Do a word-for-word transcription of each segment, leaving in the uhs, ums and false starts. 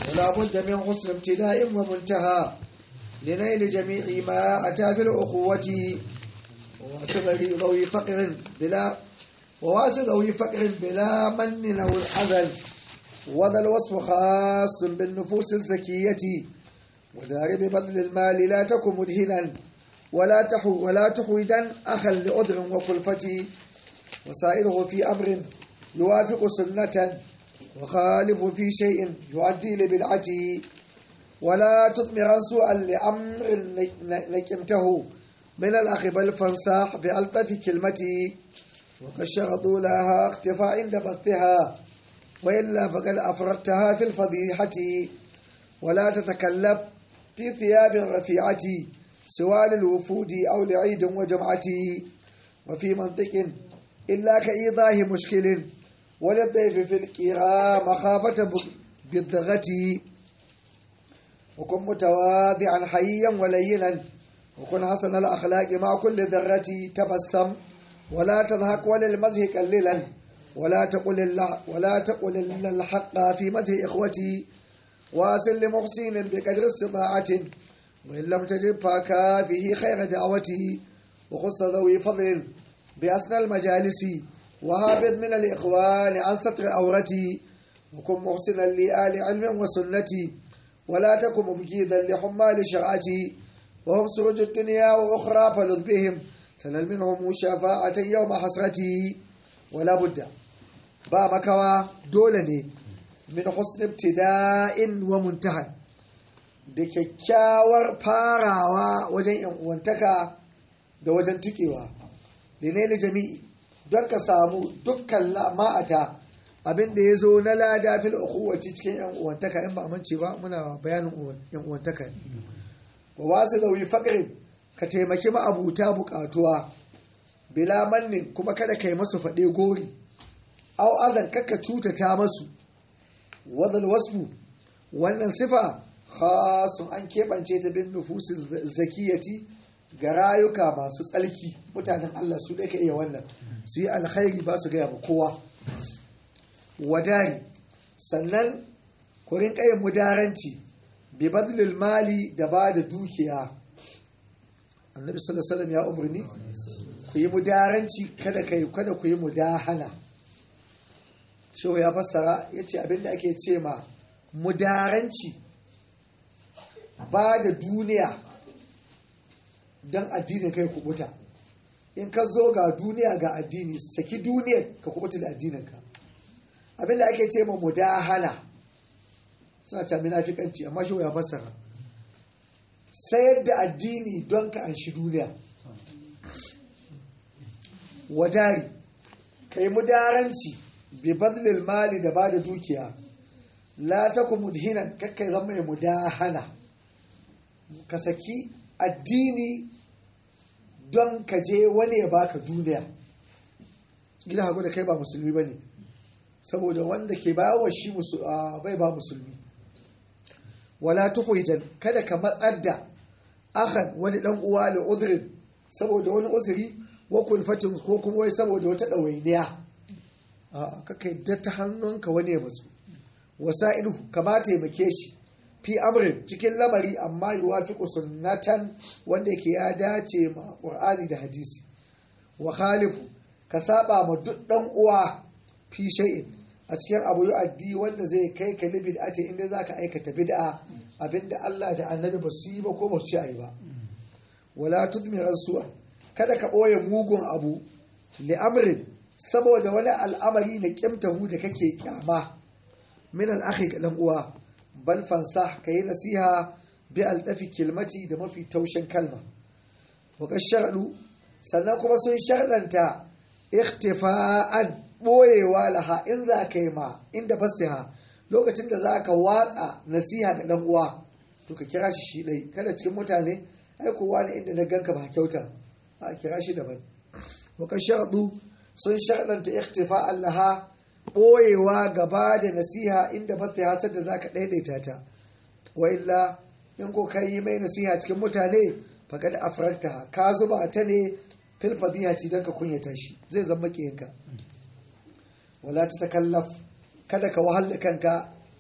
ولا بد من حسن ابتداء ومنتهى لنيل جميع ما أتى بالأخوة وواسط ذوي فقر بلا وواسط ذوي فقر بلا من أو الحزن وذا الوصف خاص بالنفوس الزكية ودار ببذل المال لا تكن مدهنا ولا تحو ولا تحوجا أخا لعذر وكلفة وسائره في أمر يوافق سنة وخالف في شيء يؤدي لبدعته ولا تطمرا سوءا لأمر نكمته من الأخ بل فانصاح بألطف كلمته وكشرطوا لها اختفاء عند بثها وإلا فقد أفرقتها في الفضيحة ولا تتكلف في ثياب رفيعة سوى للوفود أو لعيد وجمعة وفي منطق إلا كإيضاح مشكل وللضيف في الكرام مخافة بالضغة وكن متواضعا حيا ولينا وكن حسن الأخلاق مع كل ذرة تبسم ولا تضحك وللمزه قليلا ولا تقل الله ولا تقل إلا الحق في مزه إخوتي واصل لمحسن بقدر استطاعة وإن لم تجب فكافه خير دعوتي وخص ذوي فضل بأسنى المجالس وهابط من الإخوان عن ستر أورتي وكن محسنا لآل علم وسنتي ولا تكن مبجيدا لحمال شرعتي وهم سرج الدنيا وأخرى فلذ بهم تنل منهم شفاعة يوم حسرتي ولا بد با مكوا دولني min husn ibtida'in wa muntahan da kyakkyawar farawa wajen yan uwantaka da wajen tukewa linayli jami'i don ka samu dukkan ma'ata abinda yazo na lada fil ukhuwati cikin yan uwantaka in ba amince ba muna bayanin yan uwantaka ne wa wasu zawi faqrin ka taimaki ma abuta bukatuwa bila mannin kuma kada kai masu fade gori au azan kaka cutata masu wadal wasfu wannan sifa khasun an keɓance ta bin nufusin zakiyati ga rayuka masu tsalki mutanen Allah su ɗaya ka iya wannan su yi alkhairi ba su gaya ba kowa wadari sannan kurin ƙayin mudaranci bi badlil mali da ba da dukiya annabi sallallahu alaihi wasallam ya umarni ku yi mudaranci kada kai kada ku yi mudahana shehu ya fassara ya ce abinda ake ce ma mudaranci ba da duniya don addinin kai kubuta in ka zo ga duniya ga addini saki duniyar ka kubuta da addininka abinda ake ce ma mudahana suna ce munafikanci amma shehu ya fassara sayar da addini don ka anshi duniya wadari ka yi mudaranci bi badlil mali da bada dukiya la taku mudhinan kakkai zama mai mudahana ka saki addini don ka je wani ya baka duniya gina hagu da kai ba musulmi bane saboda wanda ke bawa shi bai ba musulmi wala tuhuijan kada ka matsar da akhan wani dan uwa da udrin saboda wani uzuri wa kulfatin ko kuma wai saboda wata dawainiya a kakai da ta hannunka wani ya matsu wasa'ilu kama taimake shi fi amrin cikin lamari amma yuwafiqu sunnatan wanda yake ya dace ma qur'ani da hadisi wa khalifu ka saba ma duk dan uwa fi shay'in a cikin abu yu'addi wanda zai kai ka li bid'ati inda zaka aikata bid'a abinda Allah da Annabi ba su yi ba ko ba ci ayi ba wala tudmi rasuwa kada ka boye mugun abu li amrin saboda wani al'amari na kimtahu da kake kyama min al-akhi ga dan uwa bal fansah kai nasiha bi al-dafi kilmati da mafi taushin kalma wa kasharadu sannan kuma sun sharɗanta ikhtifa'an boyewa laha in za ka yi ma inda fasiha lokacin da za ka watsa nasiha ga dan uwa to ka kira shi shi dai kada cikin mutane ai kowa ne inda na ganka ba kyauta a kira shi daban wa kasharadu sun sharɗanta ikhtifa'an laha boyewa gaba da nasiha inda fasiha sadda za ka daidaita ta wa illa in ko kai mai nasiha cikin mutane faqad afrakta ka zuba ta ne fil fadihati dan ka kunyata shi zai zama kiyanka wala ta takallaf kada ka wahala kanka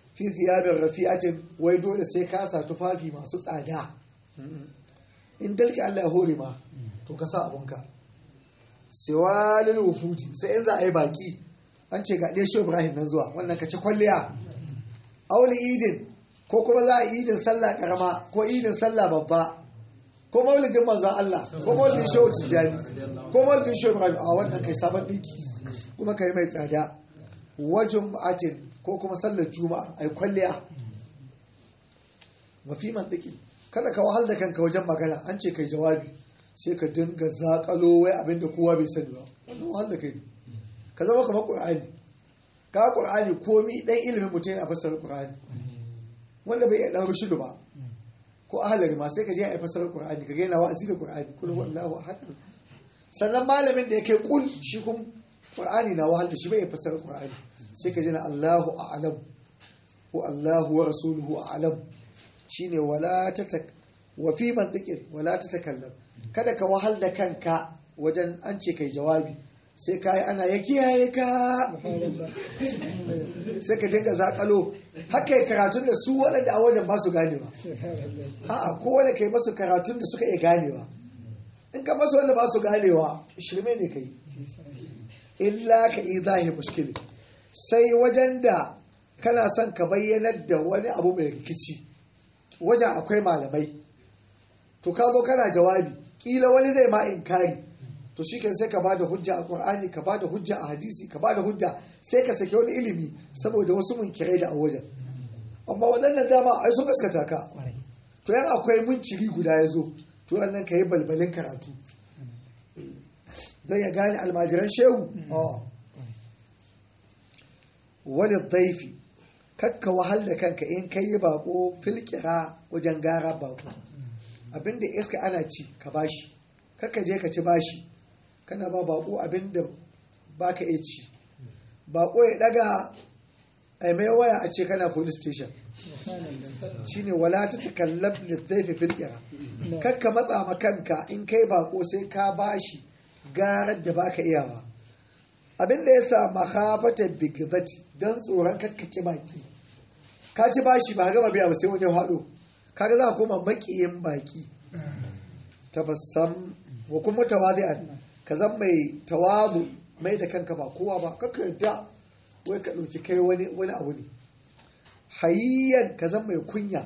fi thiyabin rafi'atin wai dole sai ka sa tufafi masu tsada in dalki Allah ya hore ma to ka sa abunka siwalil wufudi sai in za a yi baki an ce ga ɗaya shi Ibrahim nan zuwa wannan ka ci kwalliya auli idin ko kuma za a yi idin sallah karama ko idin sallah babba ko maulidin manzon Allah ko maulidin shehu tijjani ko maulidin shehu Ibrahim a wannan kai sabon dinki kuma kai mai tsada wajen ma'atin ko kuma sallar juma'a ai kwalliya mafi mantiki kada ka wahal da kanka wajen magana an ce kai jawabi sai ka dinga zakalo wai abinda kowa bai sani ba wannan wahal da kai ne ka zama kamar qur'ani ka qur'ani komi dan ilimin mutum yana fassara qur'ani wanda bai iya dan rushudu ba ko ahalari ma sai ka je a fassara qur'ani ka ga yana wa'azi da qur'ani kullu wallahu ahad sannan malamin da yake kul shi kuma qur'ani na wahal da shi bai fassara qur'ani sai ka ji na Allahu a'lam ko Allahu wa rasuluhu a'lam shine wala tatak wa fi mantiqin wala tatakallam kada ka wahal da kanka wajen an ce kai jawabi sai kai ana ya kiyaye ka sai ka dinga zakalo haka yi karatun da su waɗanda a wajen ba su ganewa a'a kowane kai masu karatun da suka iya ganewa in ka masu wanda ba su ganewa shirme ne kai illa ka izahi mushkili sai wajen da kana son ka bayyanar da wani abu mai rikici wajen akwai malamai to ka zo kana jawabi kila wani zai ma inkari to shi sai ka bada hujja a Qur'ani ka bada hujja a hadisi ka bada hujja sai ka sake wani ilimi saboda wasu munkirai da a wajen amma waɗannan dama ai sun gaskata ka to yan akwai munkiri guda ya zo to wannan ka yi balbalin karatu don ya gane almajiran shehu wani daifi kakka wahal da kanka in kai yi bako filkira wajen gara bako abinda iska ana ci ka bashi kakka je ka ci bashi kana ba bako abinda baka iya ci bako ya daga ai mai waya a ce kana police station shine wala ta takallab lidhayfi fil qira kakka matsa ma kanka in kai bako sai ka bashi garar da baka iyawa abinda yasa makhafata bigdati dan tsoron kakkake baki ka ci bashi ba gama biya ba sai wani hado kaga za ka koma makiyin baki tabassam wa kuma tawadi'an ka zan mai tawadu mai da kanka ba kowa ba kakka yarda wai ka dauki kai wani wani abu ne hayyan ka zan mai kunya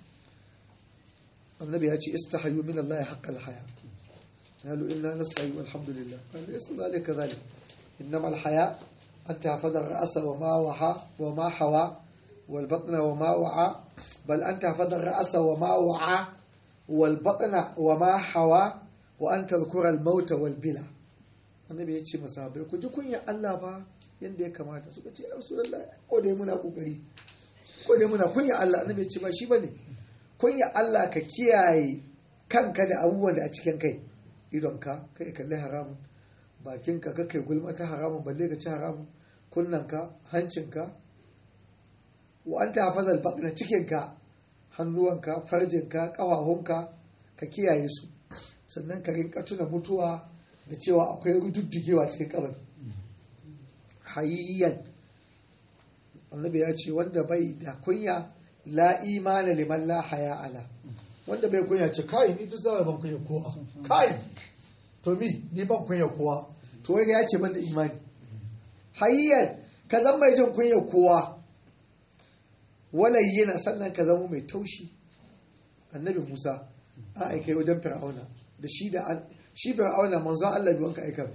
annabi ya ce istahayyu min Allah haqqal haya qalu inna nasta'in walhamdulillah qala laysa dhalika dhalik innama al haya an tahfaza ar-ra'sa wa ma waha wa ma hawa wal batna wa ma wa'a bal an tahfaza ar-ra'sa wa ma wa'a wal batna wa ma hawa wa an tadhkura al-maut wal bila annabi ya ce masahabai ku ji kunya Allah ba yanda ya kamata suka ce ya rasulullahi ko dai muna kokari ko dai muna kunya Allah annabi ya ce ba shi bane kunya Allah ka kiyaye kanka da abubuwan da a cikin kai idonka kai kalli haramun bakinka ka kai gulma ta haramun balle ka ci haramun kunnanka hancinka wa anta hafazal batna cikinka hannuwanka farjinka kafafunka ka kiyaye su sannan ka rinka tuna mutuwa da cewa akwai rududdugewa cikin kabari hayyan annabi ya ce wanda bai da kunya la imana liman la haya ala wanda bai kunya ce kai ni duk zai ban kunya kowa kai to mi ni ban kunya kowa to wai ya ce ban da imani hayyan ka zama mai jin kunya kowa walayyina sannan ka zama mai taushi annabi Musa an aika wajen Fir'auna da shi da shi Fir'auna manzon Allah biyu ka aika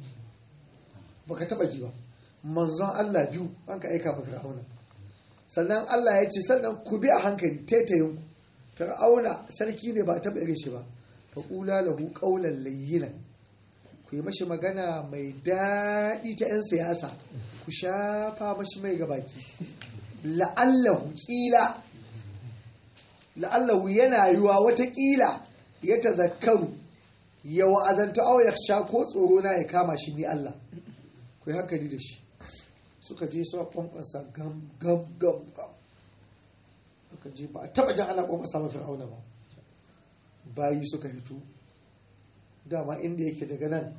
baka taba ji ba manzon Allah biyu an ka aika ba Fir'auna sannan Allah ya ce sannan ku bi a hankali taitayin ku Fir'auna sarki ne ba taba irin shi ba fa qula lahu qawlan layyinan ku yi mashi magana mai daɗi ta 'yan siyasa ku shafa mashi mai gabaki la'allahu ƙila la'allahu yana yiwa watakila ya tazakkaru ya wa'azanta au ya sha ko tsoro na ya kama shi ni Allah ku yi hankali da shi suka je suka kwankwasa gam gam gam gam suka je ba a taba jan ana kwankwasa mafi auna ba bayi suka hito dama inda yake daga nan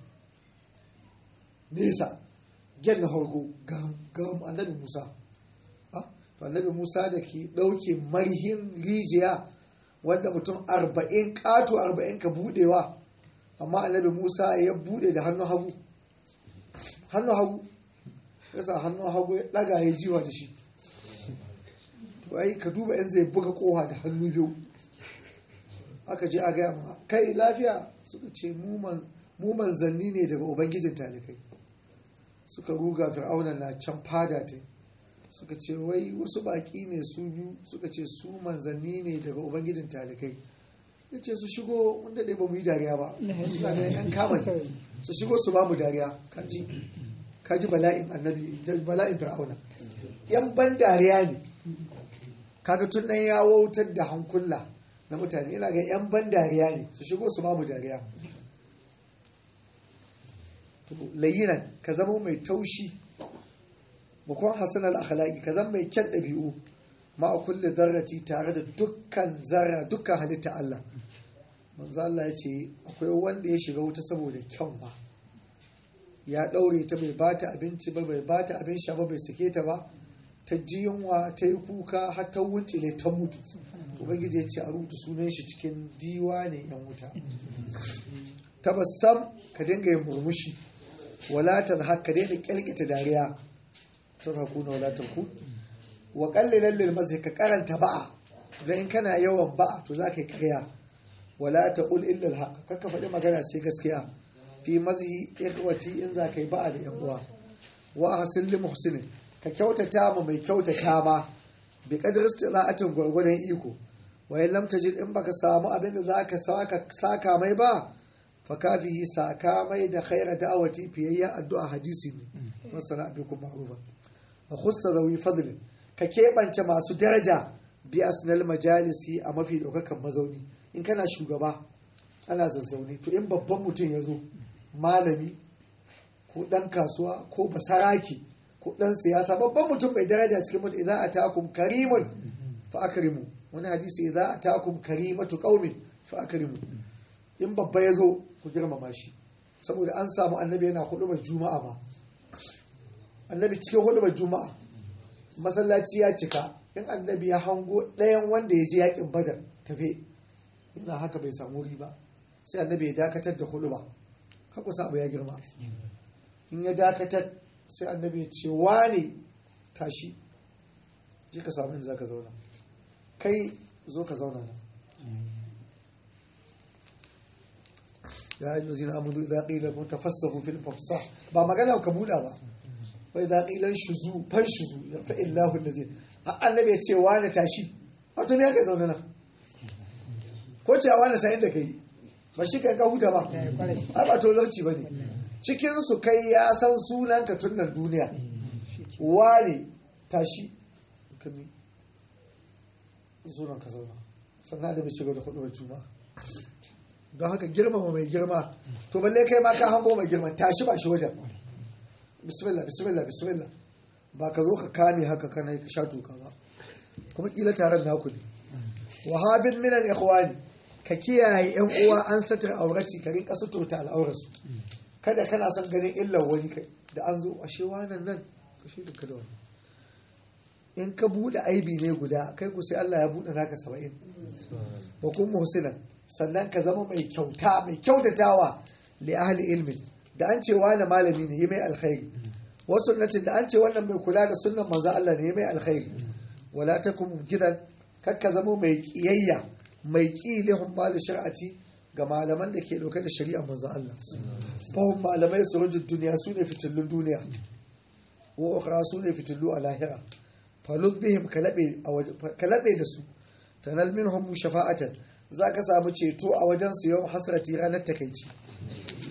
nesa gyan na harko gam gam annabi Musa to annabi Musa da ke ɗauke marhin rijiya wanda mutum arba'in ƙato arba'in ka buɗewa, amma annabi Musa ya buɗe da hannun hagu hannun hagu yasa hannun hagu ya ɗaga ya jiwa da shi. To ai ka duba yan zai buga ƙoha da hannu biyu. Aka je a gaya ma kai lafiya, suka ce mu manzanni ne daga ubangijin talikai. Suka ruga fir'auna na can fada ta, suka ce wai wasu baki ne su biyu, suka ce su manzanni ne daga ubangijin talikai. Ya ce su shigo, wanda dai ba mu yi dariya ba, suna ganin yan kama ne, su shigo su ba mu dariya. Kaji kaji bala'in annabi, bala'in fir'auna, yan ban dariya ne. Kaga tun nan ya wautar da hankula na mutane, ina ga yan ban dariya ne, su shigo su ba mu dariya. Layyinan, ka zama mai taushi, bakon hasan al-akhlaqi, ka zama mai kyan ɗabi'u, ma a kulle zarrati, tare da dukkan zarra, dukkan halitta Allah. Manzo Allah ya ce akwai wanda ya shiga wuta saboda kyan ba, ya ɗaure ta, bai bata abinci ba, bai bata abin sha ba, bai sake ta ba, ta ji yunwa, ta yi kuka har ta wuncile ta mutu. Ubangiji ya ce a rubuta sunan shi cikin diwanin yan wuta. Tabassam, ka dinga yin murmushi, wala tanhak, ka daina kyalkita dariya, tadhakuna wala tanku, wa qallilan lil mazhi, ka karanta ba'a, dan in kana yawan ba'a to zaka yi ƙarya. Wala taqul illa al haqq, kaka faɗi magana sai gaskiya. Fi mazhi ikhwati, in zaka yi ba'a da yan uwa. Wa ahsin lil muhsinin, ka kyautata ma mai kyautata ma, bi qadri istila'atin, gwargwadon iko. Wa in lam tajid, in baka samu abin da zaka saka saka mai ba, fakafihi, saka mai da khaira da'awati, fiyayya addu'a, hadisi ne masana abikum ma'rufa. wa khussa zawi fadlin, ka keɓance masu daraja bi asnal majalisi, a mafi ɗaukakan mazauni. In kana shugaba ana zazzaune, to in babban mutum ya zo, malami ko ɗan kasuwa ko basaraki ko ɗan siyasa, babban mutum mai daraja cikin mutum, idan atakum karimun fa akrimu, wani hadisi idan atakum karimatu qaumin fa akrimu, in babba ya zo ku girmama shi. Saboda an samu annabi yana hudubar juma'a ma, annabi cikin hudubar juma'a masallaci ya cika, in annabi ya hango ɗayan wanda ya je yakin badar tafe yana haka bai samu wuri ba, sai annabi ya dakatar da huduba, ka kusa abu ya girma. In ya dakatar sai annabi ya ce wane tashi, je ka samu inda za ka zauna, kai zo ka zauna nan. ya yi zina amudu idza qila lakum tafassahu fil fafsah, ba magana ka buɗa ba, wai idza qila shuzu fan shuzu fa illahu allazi, annabi ya ce wani tashi, wato me ka zauna nan, ko ce wani sai inda kai ba shi kan ka huta ba, ai ba to zarci bane. Cikin su kai ya san sunan ka tun nan duniya, wani tashi kami sunan ka zauna, sannan da bai ci gaba da hudu juma'a. Don haka girmama mai girma, to balle kai ma ka hango mai girma, tashi ba shi wajen, bismillah bismillah bismillah, ba ka zo ka kame haka kana ka sha tuka ba, kuma kila taron naku ne. Wahabin min al ikhwani, ka kiyaye yan uwa an satar aurati, ka rinka suturta al'aurarsu, kada kana son ganin illar wani kai da an zo ashe wannan nan ka shi duka da wani. In ka bude aibi ne guda, kai ku sai Allah ya bude naka saba'in. Wa kun muhsinan, sannan ka zama mai kyauta, mai kyautatawa li ahli ilmin, da an ce wani malami ne yi mai alkhairi, wa sunnatin, da an ce wannan mai kula da sunnan manzo Allah ne yi mai alkhairi. Wala takum gidan, kakka zama mai kiyayya, mai kilihun mal shar'ati, ga malaman da ke dauke da shari'ar manzo Allah. Fahim malamai surujud duniya, su ne fitillun duniya, wa ukhra su ne fitillu a lahira. Falud bihim, ka labe da su, tanal minhum shafa'atan, za ka samu ceto a wajen su yau hasrati, ranar takaici.